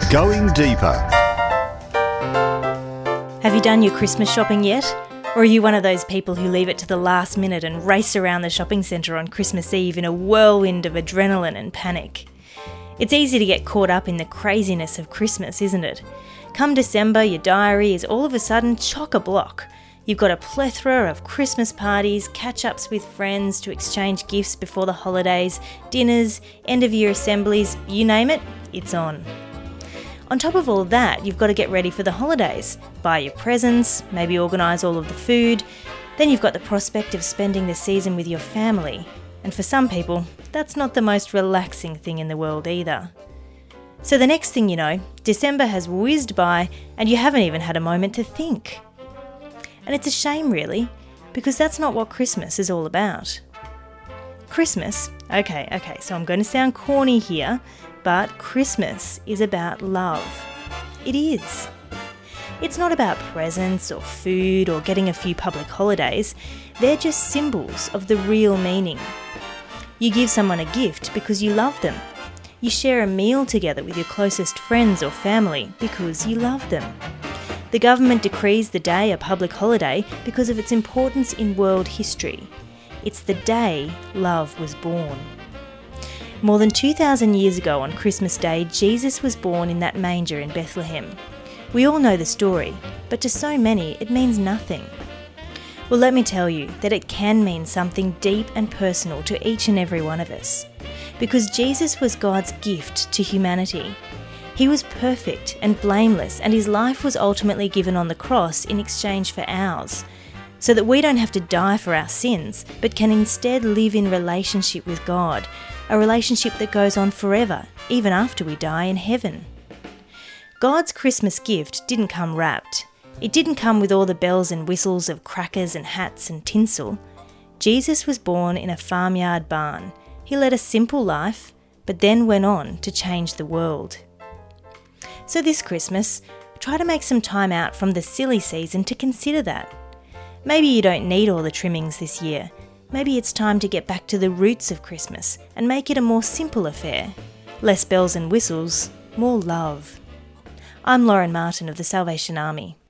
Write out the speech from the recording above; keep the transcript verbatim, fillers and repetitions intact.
Going deeper. Have you done your Christmas shopping yet? Or are you one of those people who leave it to the last minute and race around the shopping centre on Christmas Eve in a whirlwind of adrenaline and panic? It's easy to get caught up in the craziness of Christmas, isn't it? Come December, your diary is all of a sudden chock-a-block. You've got a plethora of Christmas parties, catch-ups with friends to exchange gifts before the holidays, dinners, end-of-year assemblies, you name it, it's on. On top of all that, you've got to get ready for the holidays, buy your presents, maybe organise all of the food. Then you've got the prospect of spending the season with your family. And for some people, that's not the most relaxing thing in the world either. So the next thing you know, December has whizzed by and you haven't even had a moment to think. And it's a shame really, because that's not what Christmas is all about. Christmas, okay, okay, so I'm going to sound corny here, but Christmas is about love. It is. It's not about presents or food or getting a few public holidays. They're just symbols of the real meaning. You give someone a gift because you love them. You share a meal together with your closest friends or family because you love them. The government decrees the day a public holiday because of its importance in world history. It's the day love was born. More than two thousand years ago on Christmas Day, Jesus was born in that manger in Bethlehem. We all know the story, but to so many it means nothing. Well, let me tell you that it can mean something deep and personal to each and every one of us. Because Jesus was God's gift to humanity. He was perfect and blameless, and his life was ultimately given on the cross in exchange for ours, so that we don't have to die for our sins, but can instead live in relationship with God, a relationship that goes on forever, even after we die in heaven. God's Christmas gift didn't come wrapped. It didn't come with all the bells and whistles of crackers and hats and tinsel. Jesus was born in a farmyard barn. He led a simple life, but then went on to change the world. So this Christmas, try to make some time out from the silly season to consider that. Maybe you don't need all the trimmings this year. Maybe it's time to get back to the roots of Christmas and make it a more simple affair. Less bells and whistles, more love. I'm Lauren Martin of the Salvation Army.